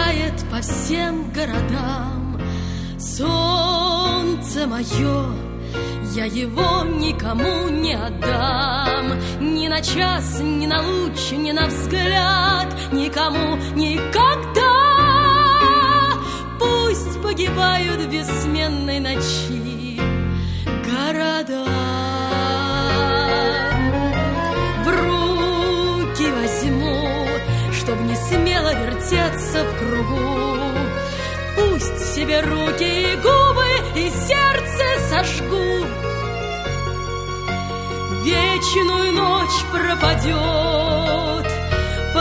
гуляет по всем городам. Солнце мое, я его никому не отдам. Ни на час, ни на луч, ни на взгляд, никому никогда. Пусть погибают в бессменной ночи города. В руки возьму, чтоб не смело вертеться в кругу. Пусть себе руки и губы и сердце сожгу. Вечную ночь пропадет,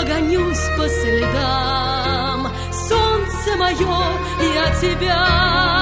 погонюсь по следам. Солнце мое, я тебя